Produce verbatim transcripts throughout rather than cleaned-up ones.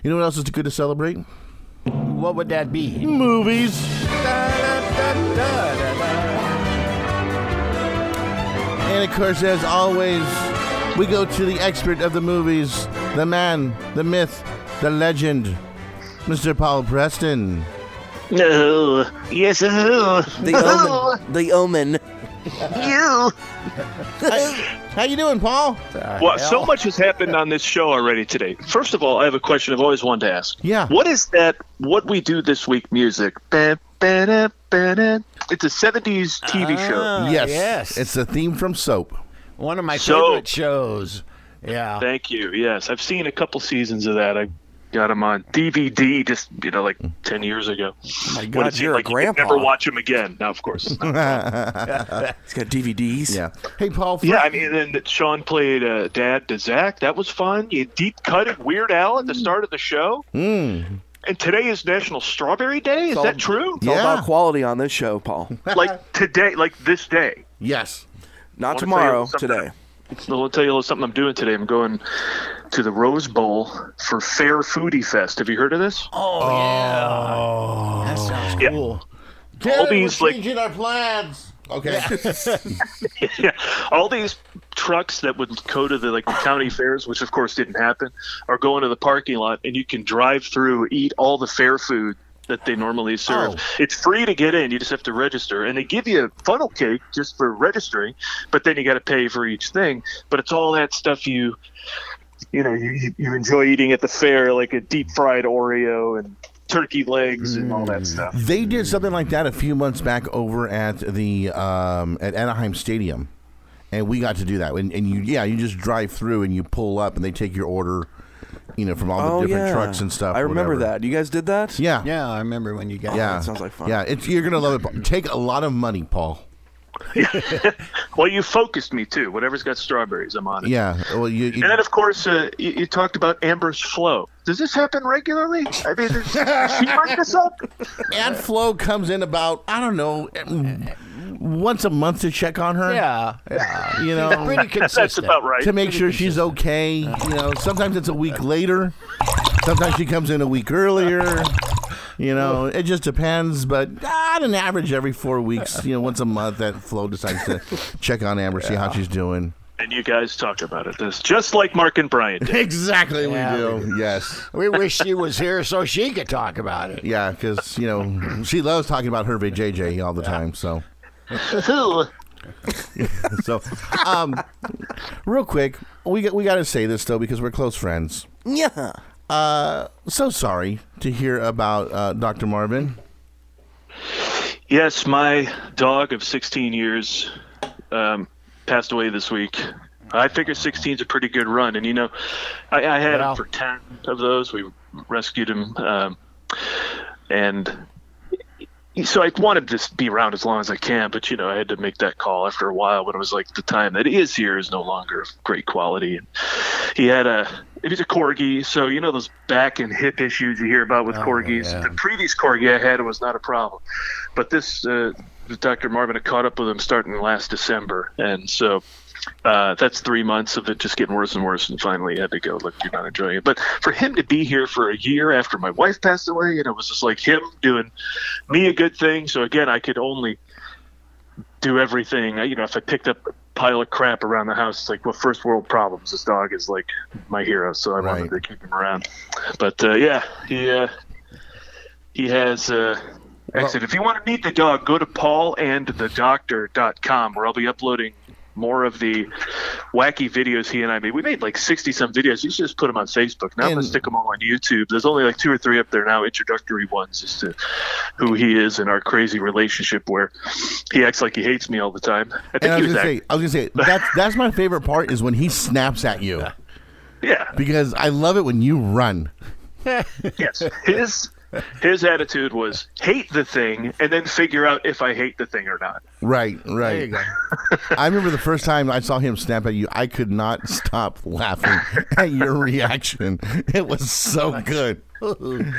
You know what else is good to celebrate? What would that be? Movies. And of course, as always, we go to the expert of the movies, the man, the myth, the legend, Mister Paul Preston. No. Yes, oh. The omen. The omen. You. How, how you doing, Paul? Well, so much has happened on this show already today. First of all, I have a question I've always wanted to ask. Yeah. What is that, what we do this week music? Ba, ba, da, ba, da. It's a seventies T V show. Ah, Yes. yes. It's the theme from Soap. One of my So- favorite shows. Yeah. Thank you. Yes, I've seen a couple seasons of that. I got them on D V D just, you know, like ten years ago. Oh my When God, it seemed you're like a you could grandpa. never watch them again. Now, of course. It's not. He's got D V Ds. Yeah. Hey, Paul. Yeah, I mean, and then Sean played uh, Dad to Zach. That was fun. You deep cutted Weird Al at the start of the show. Mm. And today is National Strawberry Day. Is all- that true? It's all Yeah. about quality on this show, Paul. Like today, like this day. Yes. Not wanna tomorrow, tell you something? today. So I'll tell you a little something I'm doing today. I'm going to the Rose Bowl for Fair Foodie Fest. Have you heard of this? Oh, yeah. That sounds Yeah. cool. All these, like- changing our plans. Okay. Yeah, all these trucks that would go to the like the county fairs, which of course didn't happen, are going to the parking lot, and you can drive through, eat all the fair food that they normally serve. Oh. It's free to get in. You just have to register, and they give you a funnel cake just for registering, but then you got to pay for each thing. But it's all that stuff you, you know, you you enjoy eating at the fair, like a deep fried Oreo and turkey legs and all that stuff. They did something like that a few months back over at the um, at Anaheim Stadium, and we got to do that. And, and you, yeah, you just drive through and you pull up, and they take your order, you know, from all the Oh, different yeah. trucks and stuff. I remember whatever. that. You guys did that? Yeah, Yeah, I remember when you got yeah. that sounds like fun. Yeah, it's, you're gonna love it. Paul. Take a lot of money, Paul. Well, you focused me too. Whatever's got strawberries, I'm on it. Yeah. Well, you. you And then, of course, uh, you, you talked about Amber's flow. Does this happen regularly? I mean, does she bring this up? Aunt Flo comes in about I don't know once a month to check on her. Yeah, yeah. You know, Pretty consistent. That's about right. to make sure she's okay. You know, sometimes it's a week later. Sometimes she comes in a week earlier. You know, it just depends. But on an average, every four weeks, you know, once a month, that Flo decides to check on Amber, see how she's doing. And you guys talk about it. This just like Mark and Brian did. Exactly, Yeah, we do. Yes. We wish she was here so she could talk about it. Yeah, because, you know, she loves talking about her J J all the time, so. So, um, real quick, we got, we got to say this, though, because we're close friends. Yeah. Uh, so sorry to hear about uh, Doctor Marvin. Yes, my dog of sixteen years um, passed away this week. I figure sixteen is a pretty good run, and you know, I, I had Wow. him for ten of those. We rescued him, um, and so I wanted to be around as long as I can. But you know, I had to make that call after a while when it was like the time that he is here is no longer of great quality. And he had a he was a corgi, so you know those back and hip issues you hear about with Oh, corgis. yeah. The previous corgi I had was not a problem, but this uh, Doctor Marvin had caught up with him starting last December, and so. Uh, that's three months of it just getting worse and worse, and finally had to go, look, you're not enjoying it. But for him to be here for a year after my wife passed away, and it was just like him doing me a good thing. So again, I could only do everything. You know, if I picked up a pile of crap around the house, it's like, well, first world problems. This dog is like my hero, so I Right. wanted to keep him around. But uh, yeah, he uh, he has. Uh, Excellent. If you want to meet the dog, go to paul and the doctor dot com, where I'll be uploading more of the wacky videos he and I made. We made like sixty some videos. You should just put them on Facebook. Now I'm And- going to stick them all on YouTube. There's only like two or three up there now, introductory ones as to who he is and our crazy relationship where he acts like he hates me all the time. I think And I he was was gonna say, act- I was gonna say that's that's my favorite part is when he snaps at you yeah. because I love it when you run. Yes. His his attitude was hate the thing and then figure out if I hate the thing or not. Right, There right. you go. I remember the first time I saw him snap at you, I could not stop laughing at your reaction. It was so good.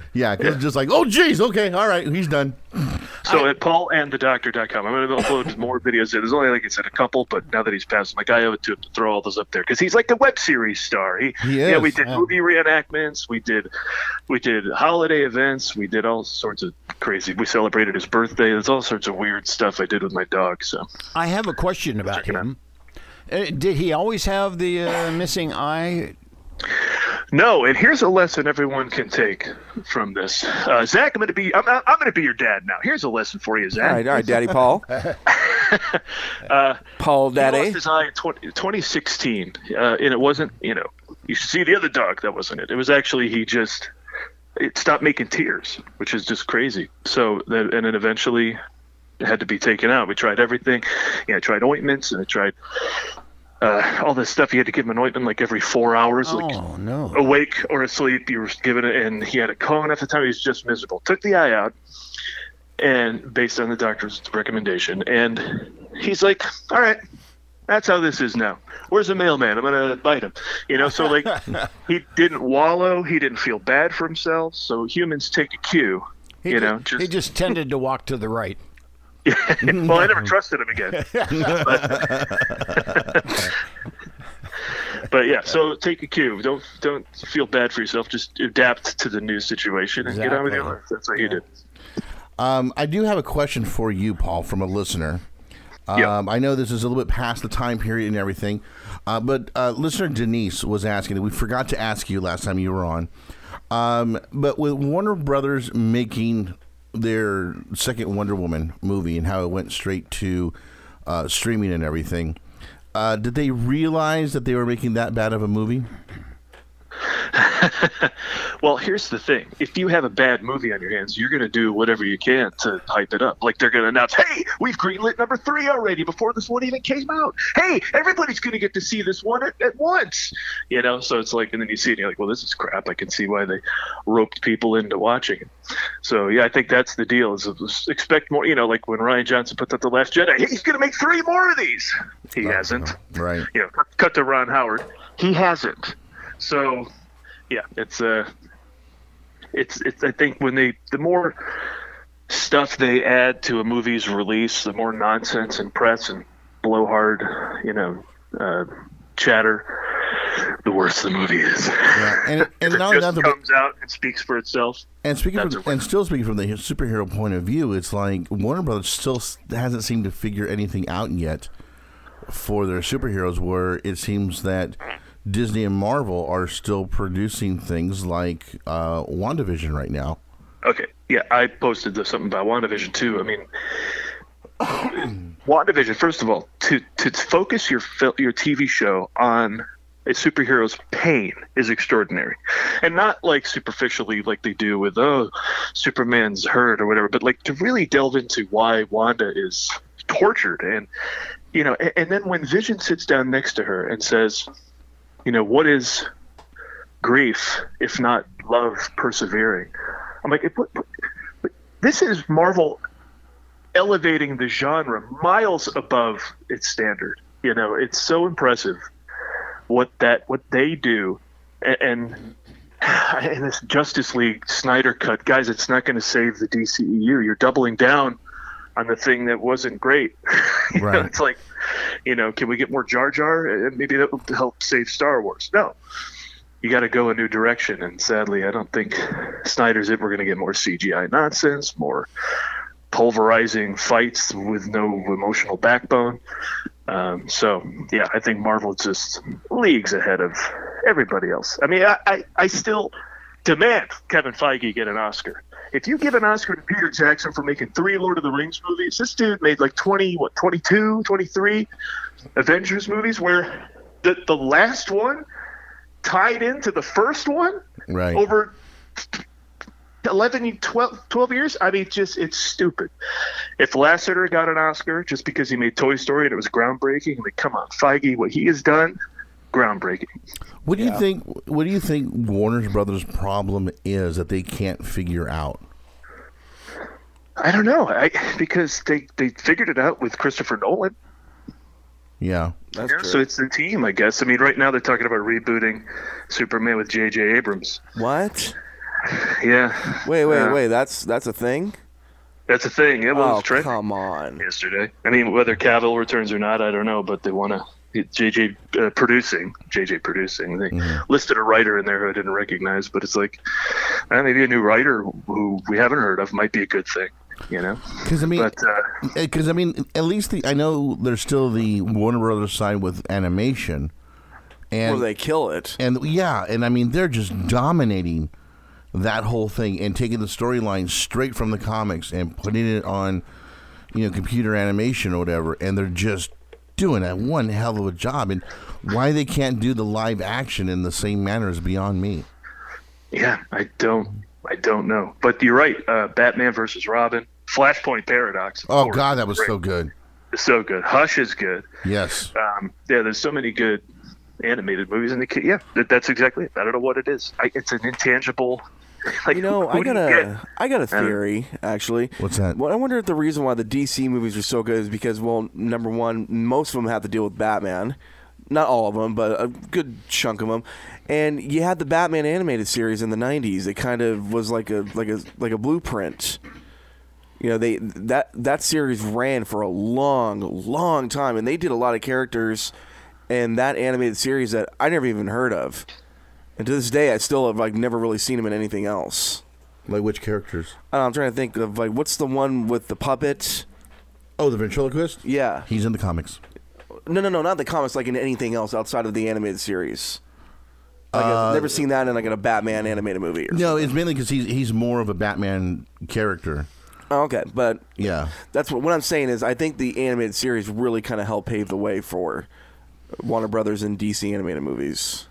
Yeah, because it's just like, oh, geez, okay, all right, he's done. So I, at paul and the doctor dot com, I'm going to upload more videos. There's only, like I said, a couple, but now that he's passed, I'm like, I owe it to him to throw all those up there because he's like a web series star. He, he is. Yeah, we did yeah. movie reenactments, we did, we did holiday events, we did all sorts of crazy. We celebrated his birthday. There's all sorts of weird stuff I did with my dog. So I have a question about him. Uh, did he always have the uh, missing eye? No, and here's a lesson everyone can take from this. Uh, Zach, I'm going to be I'm, I'm going to be your dad now. Here's a lesson for you, Zach. All right, all right, Daddy Paul. uh, Paul, Daddy. He lost his eye in twenty, twenty sixteen, uh, and it wasn't, you know, you should see the other dog. That wasn't it. It was actually he just it stopped making tears, which is just crazy. So that, and then eventually it had to be taken out. We tried everything. Yeah, I tried ointments and I tried. Uh, all this stuff, you had to give him an ointment like every four hours, Oh, like no. awake or asleep. You were given it, and he had a cone at the time. He was just miserable. Took the eye out, and based on the doctor's recommendation, and he's like, "All right, that's how this is now. Where's the mailman? I'm gonna bite him." You know, so like he didn't wallow. He didn't feel bad for himself. So humans take a cue. He you ju- know, just he just tended to walk to the right. well, I never trusted him again. But, but yeah, so take a cue. Don't don't feel bad for yourself. Just adapt to the new situation and get on with your life. That's what you did. Um, I do have a question for you, Paul, from a listener. Um, Yeah. I know this is a little bit past the time period and everything, uh, but uh, listener Denise was asking, and we forgot to ask you last time you were on, um, but with Warner Brothers making their second Wonder Woman movie and how it went straight to uh, streaming and everything, uh, did they realize that they were making that bad of a movie? Well, here's the thing. If you have a bad movie on your hands, you're going to do whatever you can to hype it up. Like they're going to announce, hey, we've greenlit number three already before this one even came out. Hey, everybody's going to get to see this one at, at once. You know, so it's like, and then you see it and you're like, well, this is crap. I can see why they roped people into watching it. So, yeah, I think that's the deal is expect more, you know, like when Ryan Johnson put out The Last Jedi, hey, he's going to make three more of these. He Oh, hasn't. Right. You know, cut, cut to Ron Howard. He hasn't. So, yeah, it's uh, it's it's. I think when they the more stuff they add to a movie's release, the more nonsense and press and blowhard, you know, uh, chatter, the worse the movie is. Yeah, and and if not it only just that, but- comes out and speaks for itself. And speaking That's from, a win. and still speaking from the superhero point of view, it's like Warner Brothers still s- hasn't seemed to figure anything out yet for their superheroes. Where it seems that Disney and Marvel are still producing things like uh, WandaVision right now. Okay, yeah, I posted this, something about WandaVision too. I mean, WandaVision. First of all, to to focus your fil- your T V show on a superhero's pain is extraordinary, and not like superficially like they do with oh, Superman's hurt or whatever, but like to really delve into why Wanda is tortured, and you know, and, and then when Vision sits down next to her and says, you know, what is grief if not love persevering? I'm like, it, but, but, but this is Marvel elevating the genre miles above its standard. You know, it's so impressive what that what they do, and, and in this Justice League Snyder cut, guys, it's not going to save the D C E U. You're doubling down on the thing that wasn't great. You Right. know, it's like, you know, can we get more Jar Jar? Uh, Maybe that will help save Star Wars. No, you got to go a new direction. And sadly, I don't think Snyder's it. We're going to get more C G I nonsense, more pulverizing fights with no emotional backbone. Um, so, yeah, I think Marvel just leagues ahead of everybody else. I mean, I, I, I still demand Kevin Feige get an Oscar. If you give an Oscar to Peter Jackson for making three Lord of the Rings movies, this dude made like twenty, what, twenty-two, twenty-three Avengers movies where the, the last one tied into the first one Right. over eleven, twelve, twelve years. I mean, just it's stupid. If Lasseter got an Oscar just because he made Toy Story and it was groundbreaking, I mean, come on, Feige, what he has done, groundbreaking. What do you think? What do you think Warner Brothers' problem is that they can't figure out? I don't know, I, because they, they figured it out with Christopher Nolan. Yeah. That's Yeah, true. so it's the team, I guess. I mean, right now they're talking about rebooting Superman with J J Abrams. What? Yeah. Wait, wait, Uh, wait. That's that's a thing. That's a thing. It was Oh, trending come on. yesterday. I mean, whether Cavill returns or not, I don't know, but they want to. J J uh, producing, J J producing. They Mm-hmm. listed a writer in there who I didn't recognize, but it's like uh, maybe a new writer who we haven't heard of might be a good thing, you know. Because I mean, But uh, because I mean, at least the I know there's still the Warner Brothers side with animation, and Where they kill it. and yeah, and I mean they're just dominating that whole thing and taking the storyline straight from the comics and putting it on, you know, computer animation or whatever, and they're just doing a one hell of a job. And why they can't do the live action in the same manner is beyond me. yeah, I don't, I don't know. But you're right. Uh, Batman versus Robin, Flashpoint Paradox. of Oh course, God, that was great. so good. It's so good. Hush is good. Yes. Um, yeah, there's so many good animated movies, and the kid, yeah, that, that's exactly it. I don't know what it is. I, it's an intangible. Like, You know, who I do got you a, get? I got a I don't- theory actually. What's that? Well, I wonder if the reason why the D C movies are so good is because, well, number one, most of them have to deal with Batman. Not all of them, but a good chunk of them. And you had the Batman animated series in the nineties. It kind of was like a like a like a blueprint. You know, they that that series ran for a long, long time, and they did a lot of characters in that animated series that I never even heard of. And to this day, I still have like never really seen them in anything else. Like which characters? I don't know, I'm trying to think of like what's the one with the puppet? Oh, the ventriloquist. Yeah. He's in the comics. No, no, no, not the comics. Like in anything else outside of the animated series. Like I've never seen that in like in a Batman animated movie. Or No, it's mainly because he's he's more of a Batman character. Oh, okay, but Yeah. that's what what I'm saying is I think the animated series really kind of helped pave the way for Warner Brothers and D C animated movies.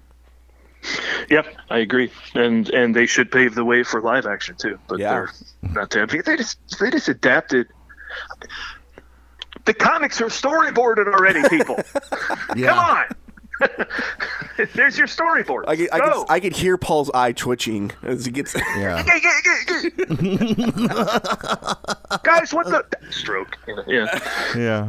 Yep, I agree, and and they should pave the way for live action too. But Yeah. they're not that. They just they just adapted. The comics are storyboarded already, people. Yeah. Come on. There's your storyboard. I could, I, Go. could, I could hear Paul's eye twitching as he gets. Yeah. Guys, what the stroke? Yeah. Yeah.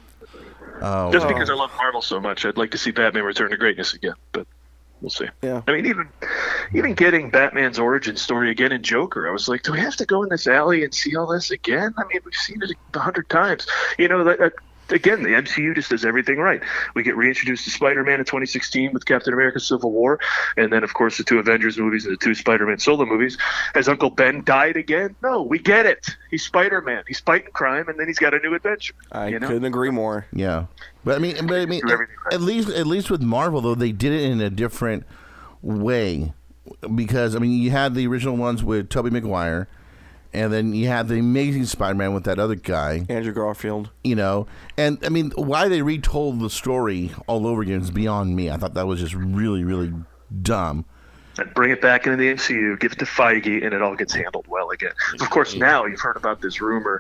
Oh. Just because I love Marvel so much, I'd like to see Batman return to greatness again, but we'll see. Yeah. I mean, even even getting Batman's origin story again in Joker, I was like, do we have to go in this alley and see all this again? I mean, we've seen it a hundred times. You know, that, that, again, the M C U just does everything right. We get reintroduced to Spider-Man in twenty sixteen with Captain America Civil War, and then, of course, the two Avengers movies and the two Spider-Man solo movies. Has Uncle Ben died again? No, we get it. He's Spider-Man. He's fighting crime, and then he's got a new adventure. I you know? couldn't agree more. Yeah, but I mean, but I mean, Do everything right. at least at least with Marvel though, they did it in a different way because I mean, you had the original ones with Tobey Maguire, and then you had the Amazing Spider-Man with that other guy, Andrew Garfield. you know. And I mean, why they retold the story all over again is beyond me. I thought that was just really, really dumb. And bring it back into the M C U, give it to Feige, and it all gets handled well again. Of course, now you've heard about this rumor.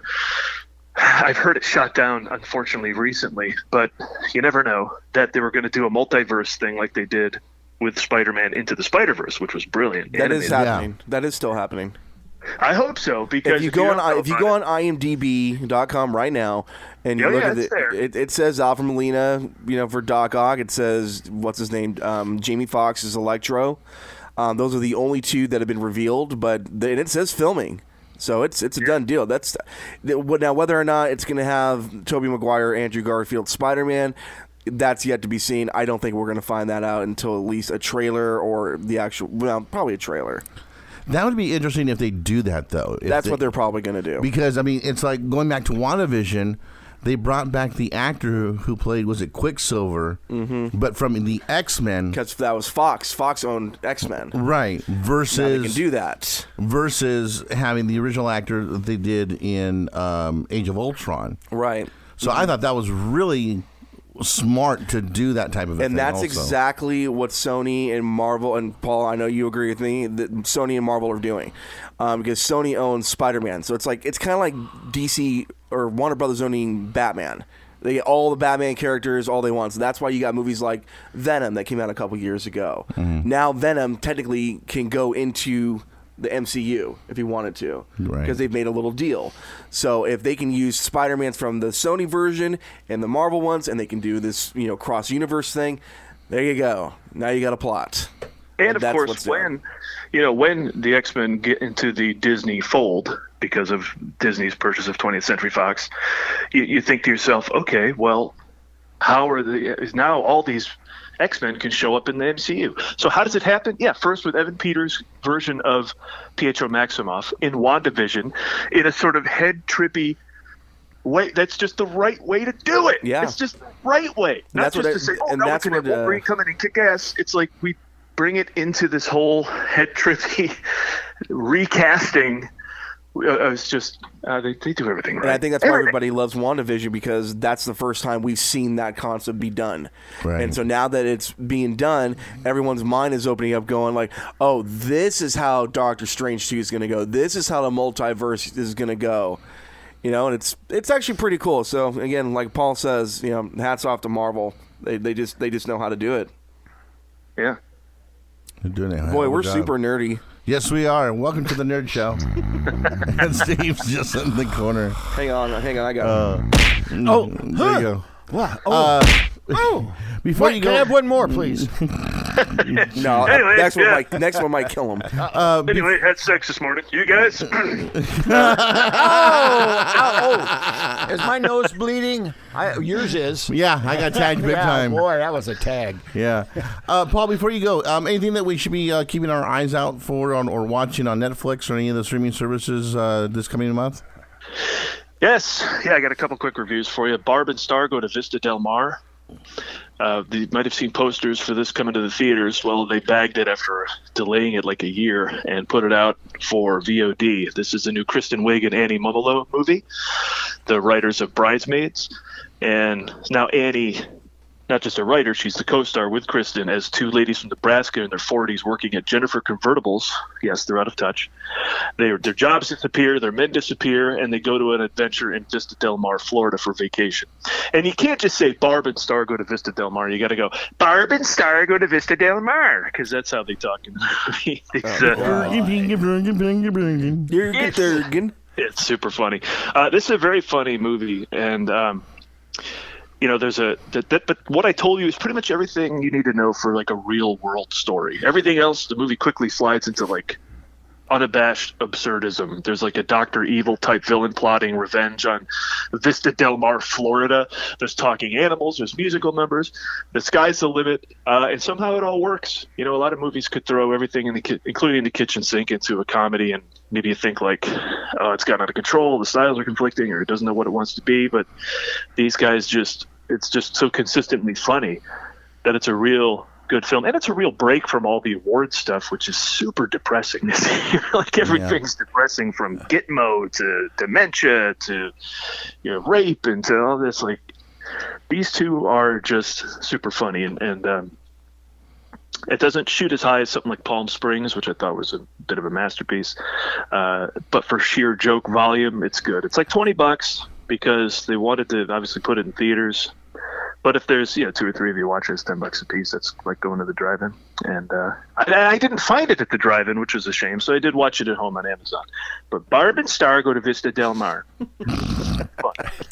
I've heard it shot down, unfortunately, recently, but you never know, that they were going to do a multiverse thing like they did with Spider-Man Into the Spider-Verse, which was brilliant. That is animated. happening. That is still happening. I hope so, because If you go don't on know if you about go it- on I M D B dot com right now and you Oh, look yeah, at it's it, there. it, it says Alfred Molina, you know, for Doc Ock. It says what's his name, um, Jamie Foxx is Electro. Um, those are the only two that have been revealed, but th- and it says filming, so it's it's a done deal. That's th- what- now whether or not it's going to have Tobey Maguire, Andrew Garfield, Spider-Man. That's yet to be seen. I don't think we're going to find that out until at least a trailer or the actual, well, probably a trailer. That would be interesting if they do that though. If That's they- what they're probably going to do. because I mean, it's like going back to WandaVision. They brought back the actor who played was it Quicksilver, mm-hmm. but from the X-Men, Because that was Fox. Fox owned X-Men. right? Now they Versus can do that. versus having the original actor that they did in um, Age of Ultron. Right. So I thought that was really smart to do that type of a thing. And that's also. exactly what Sony and Marvel, and Paul, I know you agree with me, that Sony and Marvel are doing. Um, because Sony owns Spider-Man. So it's like, it's kind of like D C or Warner Brothers owning Batman. They get all the Batman characters, all they want. So that's why you got movies like Venom that came out a couple years ago. Mm-hmm. Now Venom technically can go into the M C U if he wanted to, Right. because they've made a little deal. So if they can use Spider-Man from the Sony version and the Marvel ones, and they can do this, you know, cross-universe thing, there you go. Now you got a plot. And of That's course, what's when down. you know when the X-Men get into the Disney fold because of Disney's purchase of twentieth Century Fox, you, you think to yourself, okay, well, how are the now all these X-Men can show up in the M C U? So how does it happen? Yeah, first with Evan Peters' version of Pietro Maximoff in WandaVision, in a sort of head trippy way. That's just the right way to do it. Yeah. It's just the right way. Not that's just what to I- say, oh, and no, that's we can have what, uh, Wolverine come in and kick ass. It's like we bring it into this whole head trippy recasting. Uh, it's just uh, they, they do everything right. And I think that's why Everything. everybody loves WandaVision, because that's the first time we've seen that concept be done. Right. And so now that it's being done, everyone's mind is opening up going like, oh, this is how Doctor Strange two is going to go. This is how the multiverse is going to go. You know, and it's it's actually pretty cool. So again, like Paul says, you know, hats off to Marvel. They they just they just know how to do it. Yeah. They're doing a hell Boy, of a we're job. super nerdy. Yes, we are. Welcome to the Nerd Show. And Steve's just in the corner. Hang on, hang on, I got Uh, Oh, there you huh. go. Wow. Oh, Uh, oh. before Wait, you can I go, have one more, please? no. Anyway, next one yeah. might next one might kill him. uh, be- Anyway, had sex this morning. You guys? Oh, is my nose bleeding? I, yours is. yeah, I got tagged big Yeah, time. boy, that was a tag. Yeah, uh, Paul. Before you go, um, anything that we should be uh, keeping our eyes out for on, or watching on Netflix or any of the streaming services uh, this coming month? Yes. Yeah, I got a couple quick reviews for you. Barb and Star go to Vista Del Mar. Uh, you might have seen posters for this coming to the theaters. Well, they bagged it after delaying it like a year and put it out for V O D. This is the new Kristen Wiig and Annie Mumolo movie, the writers of Bridesmaids. And now Annie, not just a writer, she's the co-star with Kristen as two ladies from Nebraska in their forties working at Jennifer Convertibles. Yes, they're out of touch. They, their jobs disappear, their men disappear, and they go to an adventure in Vista Del Mar, Florida for vacation. And you can't just say Barb and Star go to Vista Del Mar. You got to go, Barb and Star go to Vista Del Mar, because that's how they talk in the movie. It's, uh, You're Yes. Durgan. It's super funny. Uh, this is a very funny movie, and um, you know, there's a that, that. But what I told you is pretty much everything you need to know for like a real world story. Everything else, the movie quickly slides into like unabashed absurdism. There's like a Doctor Evil type villain plotting revenge on Vista Del Mar, Florida. There's talking animals. There's musical numbers. The sky's the limit, uh, and somehow it all works. You know, a lot of movies could throw everything in the ki- including the kitchen sink into a comedy, and maybe you think like, oh, it's gotten out of control. The styles are conflicting, or it doesn't know what it wants to be. But these guys just, it's just so consistently funny that it's a real good film, and it's a real break from all the award stuff, which is super depressing. Like everything's yeah. depressing, from Gitmo to dementia to, you know, rape and to all this. Like, these two are just super funny, and, and um, it doesn't shoot as high as something like Palm Springs, which I thought was a bit of a masterpiece. Uh, but for sheer joke volume, it's good. It's like twenty bucks because they wanted to obviously put it in theaters. But if there's, you know, two or three of you watching, it's ten bucks a piece. That's like going to the drive-in. And uh, I, I didn't find it at the drive-in, which was a shame. So I did watch it at home on Amazon. But Barb and Star go to Vista Del Mar. All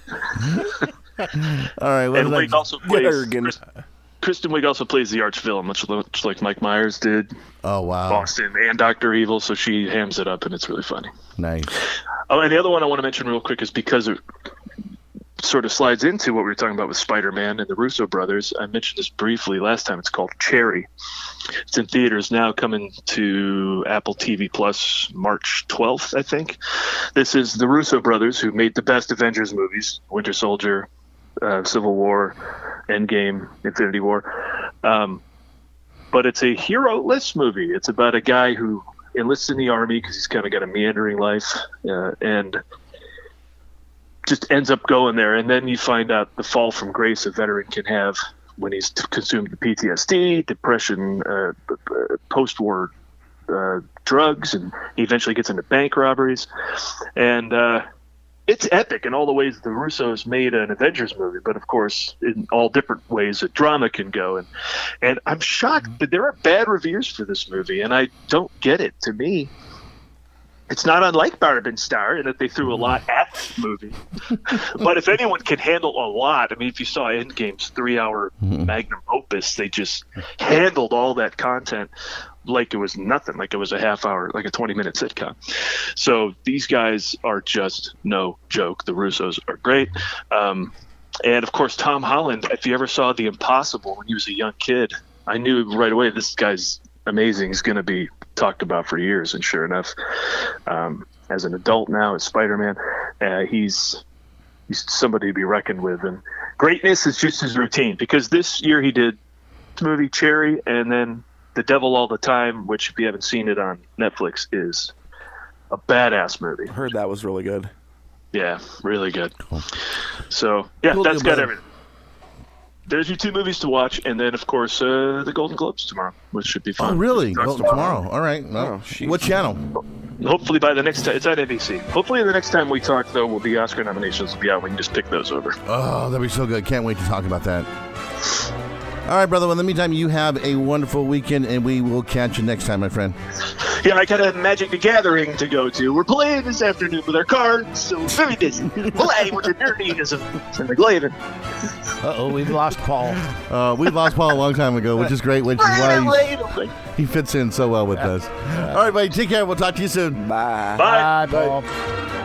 right. And Wiig also plays, Durgan. Chris, Kristen Wiig also plays the arch villain, much, much like Mike Myers did. Oh, wow. Boston and Doctor Evil. So she hams it up, and it's really funny. Nice. Oh, and the other one I want to mention real quick is because it sort of slides into what we were talking about with Spider-Man and the Russo brothers. I mentioned this briefly last time. It's called Cherry. It's in theaters now, coming to Apple T V Plus March twelfth, I think. This is the Russo brothers who made the best Avengers movies: Winter Soldier, uh, Civil War, Endgame, Infinity War. Um, but it's a hero-less movie. It's about a guy who enlists in the army because he's kind of got a meandering life, uh, and just ends up going there. And then you find out the fall from grace a veteran can have when he's t- consumed with P T S D, depression, uh, post-war uh, drugs, and he eventually gets into bank robberies. And uh, it's epic in all the ways the Russos made an Avengers movie, but of course in all different ways a drama can go. And and I'm shocked that there are bad reviews for this movie, and I don't get it. To me, it's not unlike Barb and Star in that they threw a lot at this movie. But if anyone can handle a lot, I mean, if you saw Endgame's three-hour magnum opus, they just handled all that content like it was nothing, like it was a half hour, like a twenty minute sitcom. So these guys are just no joke. The Russos are great. Um, and of course, Tom Holland, if you ever saw The Impossible when he was a young kid, I knew right away, this guy's amazing. He's going to be talked about for years. And sure enough, um, as an adult now, as Spider-Man, uh, he's, he's somebody to be reckoned with. And greatness is just his routine, because this year he did the movie Cherry, and then The Devil All the Time, which if you haven't seen it on Netflix, is a badass movie. I heard that was really good. Yeah, really good. Cool. So, yeah, Cool that's deal, got brother. everything. There's your two movies to watch, and then, of course, uh, the Golden Globes tomorrow, which should be fun. Oh, really? Starts Well, tomorrow. All right. Well, Oh, sheesh. what channel? Hopefully by the next time, it's on N B C. Hopefully the next time we talk, though, will the Oscar nominations will be out. We can just pick those over. Oh, that'd be so good. Can't wait to talk about that. All right, brother. Well, in the meantime, you have a wonderful weekend, and we will catch you next time, my friend. Yeah, I got a Magic the Gathering to go to. We're playing this afternoon with our cards, so very busy. Play with the nerdiness and the Glavin. Uh-oh, we've lost Paul. Uh, we lost Paul a long time ago, which is great, which is why he's, he fits in so well with us. All right, buddy. Take care. We'll talk to you soon. Bye. Bye. Bye, Paul.